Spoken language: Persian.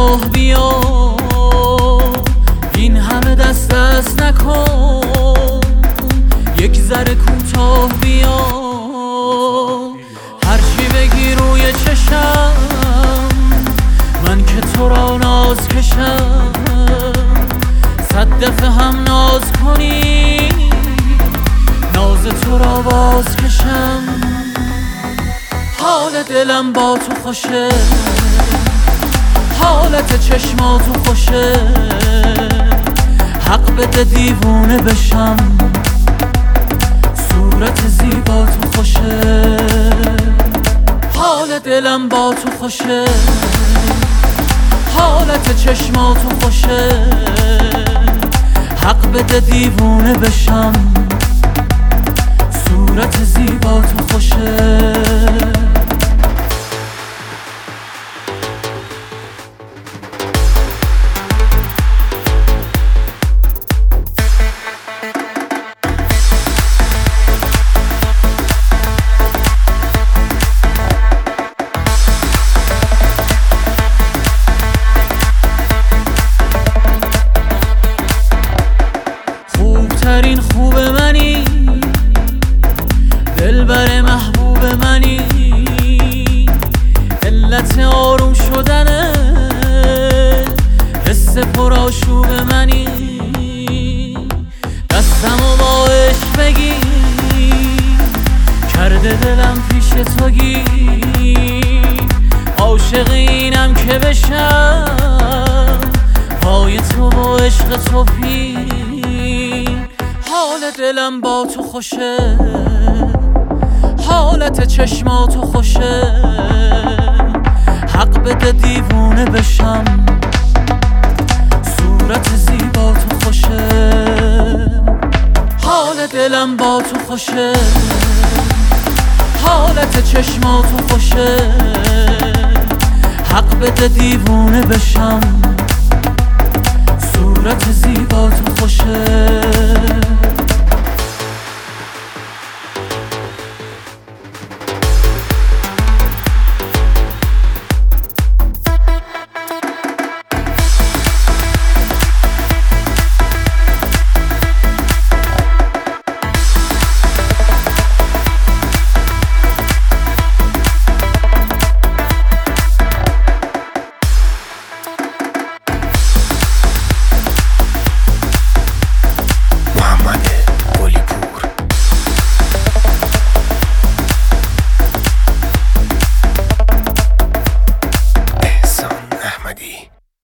کوتاه بیا، این همه دست نکن، یک ذره کوتاه بیا. هرچی بگی روی چشم، من که تو را ناز کشم، 100 دفعه هم ناز کنی، ناز تو را باز کشم. حال دلم با تو خوشه، حالت چشماتو خوشه، حق بده دیوونه بشم، صورت زیبا تو خوشه. حال دلم با تو خوشه، حالت چشماتو خوشه، حق بده دیوونه بشم، صورت زیبا تو خوشه. خوبترین خوب منی، دلبر محبوب منی، علت آروم شدنه، حس پرآشوب منی. دستمو با عشق بگیر، کرده دلم پیش تو گیر، عاشق اینم که بشم، پای تو با عشق تو پیر. حال دلم با تو خوشه، حالت چشماتو خوشه، حق بده دیوونه بشم، صورت زیبا تو خوشه. حال دلم با تو خوشه، حالت چشماتو خوشه، حق بده دیوونه بشم، صورت زیبا تو خوشه.